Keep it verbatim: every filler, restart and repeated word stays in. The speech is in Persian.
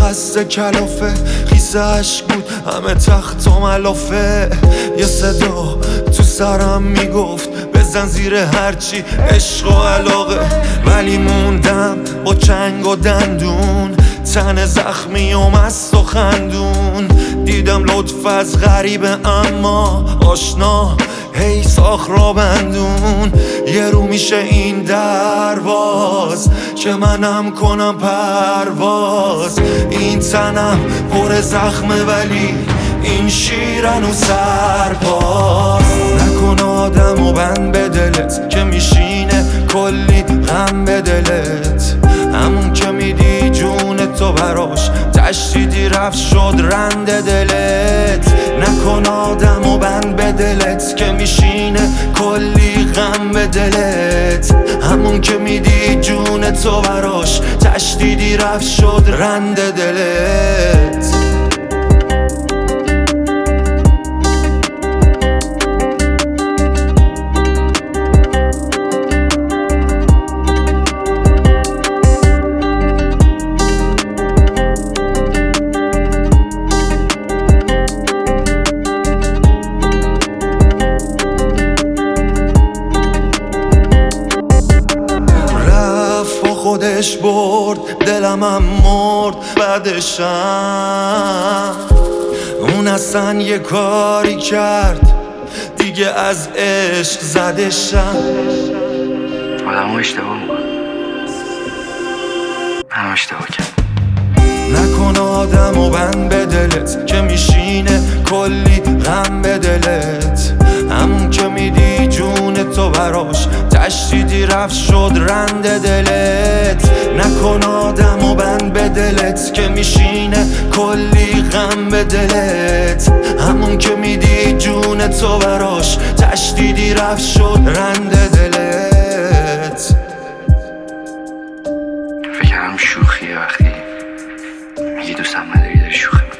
خسته کلافه، خیسه عشق بود همه تخت و ملافه. یه صدا تو سرم میگفت بزن زیر هرچی عشق و علاقه، ولی موندم با چنگ و دندون، تن زخمی و مست و خندون. دیدم لطف از غریبه اما آشنا، هی ساخ را بندون. یه رو میشه این درواز که منم کنم پرواز. این تنم پر زخمه ولی این شیرن و سرباز. نکن آدم و بند به دلت که میشینه کلی غم به دلت، همون که میدی جون تو براش تشدیدی رفت شد رند دلت. نکن آدم و بند به دلت که میشینه کلی غم به دلت، همون که میدی جون تو براش تشدیدی رفت شد رند دلت. خودش برد دلم هم مرد بعدشم. اون اصلا یه کاری کرد دیگه از عشق زدشم. آدم ها اشتباه میکنن، هم اشتباه کرد. نکن آدم و بند به دلت که میشینه کلی غم به دلت، همون که میدی جون تو براش تشدیدی رفت شد رند دلت. نکن آدم و بند به دلت که میشینه کلی غم به دلت، همون که میدی جون تو براش تشدیدی رفت شد رند دلت. فکرم شوخیه وقتی میگی دوستم نداری داری شوخی.